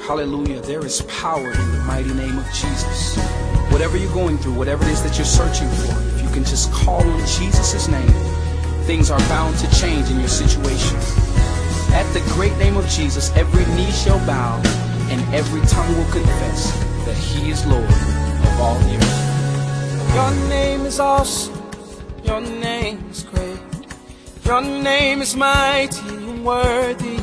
Hallelujah. There is power in the mighty name of Jesus. Whatever you're going through, whatever it is that you're searching for, if you can just call on Jesus' name, things are bound to change in your situation. At the great name of Jesus, every knee shall bow and every tongue will confess that He is Lord of all the earth. Your name is awesome. Your name is great. Your name is mighty and worthy